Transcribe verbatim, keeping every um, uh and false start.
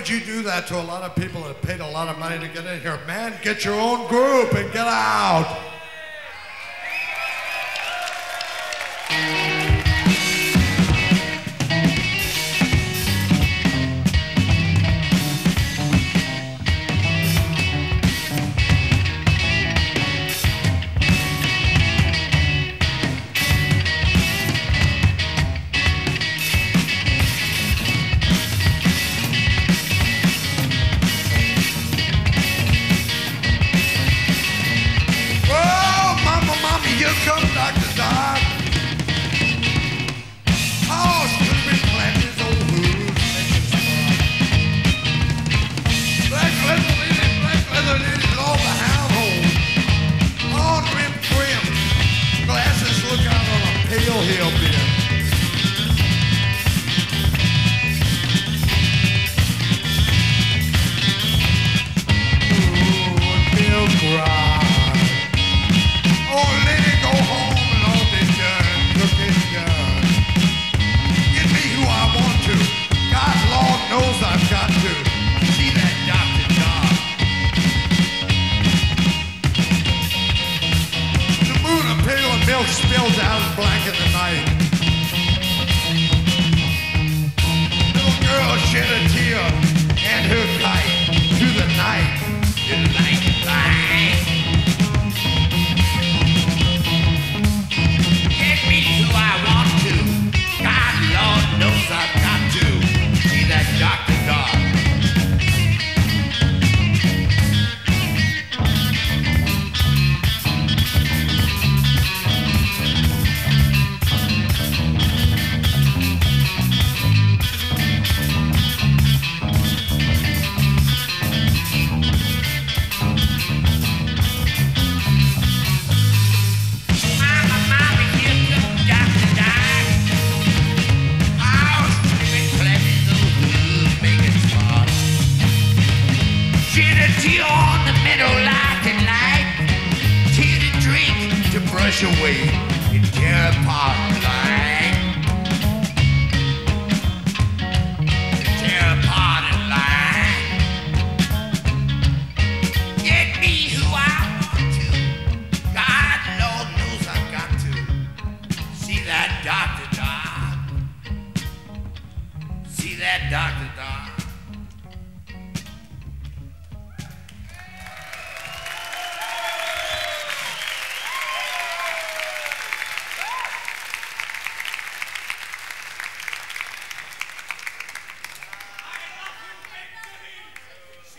would you do that to a lot of people that paid a lot of money to get in here? Man, get your own group and get out. Here comes Doctor Doc. Oh, screaming classes, old who's making smart. Black leather lady, black leather lady, all the household. On rim trim. Glasses look out on a pale hill beer. Ooh, and Bill cry. Oh, lady, go home and all this done, cooking done. Get me who I want to. God, Lord knows I've got to see that Doctor Doc. The moon of pale and milk spills out in black in the night. Little girl shed a tear and her kite through the night. In the night, night. Who I want to. God, Lord knows I've got to see that Doctor Doc. Tea on the meadow, light and light. Tea to drink, to brush away